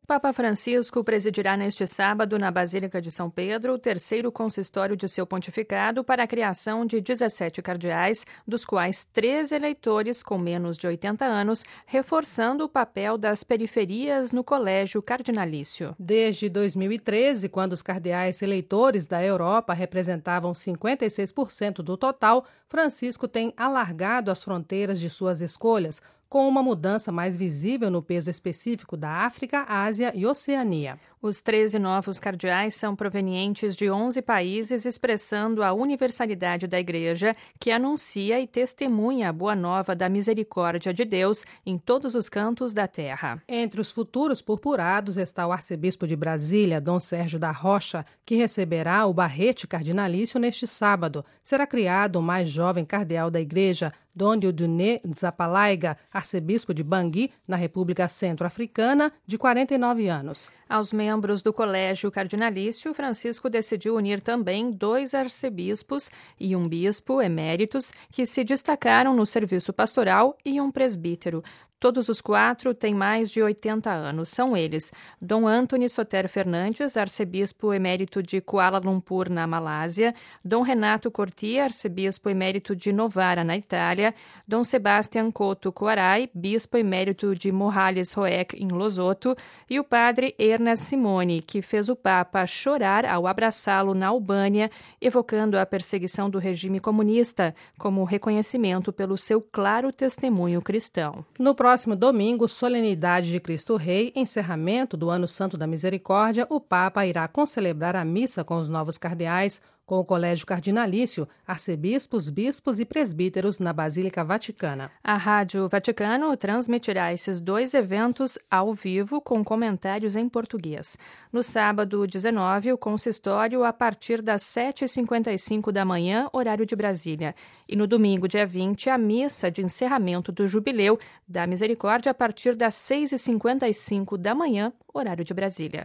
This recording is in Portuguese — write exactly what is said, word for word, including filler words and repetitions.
Papa Francisco presidirá neste sábado, na Basílica de São Pedro, o terceiro consistório de seu pontificado para a criação de dezessete cardeais, dos quais treze eleitores com menos de oitenta anos, reforçando o papel das periferias no colégio cardinalício. Desde dois mil e treze, quando os cardeais eleitores da Europa representavam cinquenta e seis por cento do total, Francisco tem alargado as fronteiras de suas escolhas, com uma mudança mais visível no peso específico da África, Ásia e Oceania. Os treze novos cardeais são provenientes de onze países, expressando a universalidade da Igreja, que anuncia e testemunha a boa nova da misericórdia de Deus em todos os cantos da terra. Entre os futuros purpurados está o arcebispo de Brasília, Dom Sérgio da Rocha, que receberá o barrete cardinalício neste sábado. Será criado o mais jovem cardeal da Igreja, Dom Dieudonné Nzapalaga, arcebispo de Bangui, na República Centro-Africana, de quarenta e nove anos. Aos membros do Colégio Cardinalício, Francisco decidiu unir também dois arcebispos e um bispo eméritos que se destacaram no serviço pastoral e um presbítero. Todos os quatro têm mais de oitenta anos. São eles: Dom Antony Soter Fernandes, arcebispo emérito de Kuala Lumpur, na Malásia; Dom Renato Corti, arcebispo emérito de Novara, na Itália; Dom Sebastian Couto Coarai, bispo emérito de Morales Roec, em Losoto; e o padre Ernest Simone, que fez o Papa chorar ao abraçá-lo na Albânia, evocando a perseguição do regime comunista, como reconhecimento pelo seu claro testemunho cristão. No próximo domingo, solenidade de Cristo Rei, encerramento do Ano Santo da Misericórdia, o Papa irá concelebrar a missa com os novos cardeais, com o Colégio Cardinalício, arcebispos, bispos e presbíteros na Basílica Vaticana. A Rádio Vaticano transmitirá esses dois eventos ao vivo com comentários em português. No sábado dezenove, o consistório a partir das sete e cinquenta e cinco da manhã, horário de Brasília. E no domingo, dia vinte, a missa de encerramento do Jubileu da Misericórdia a partir das seis e cinquenta e cinco da manhã, horário de Brasília.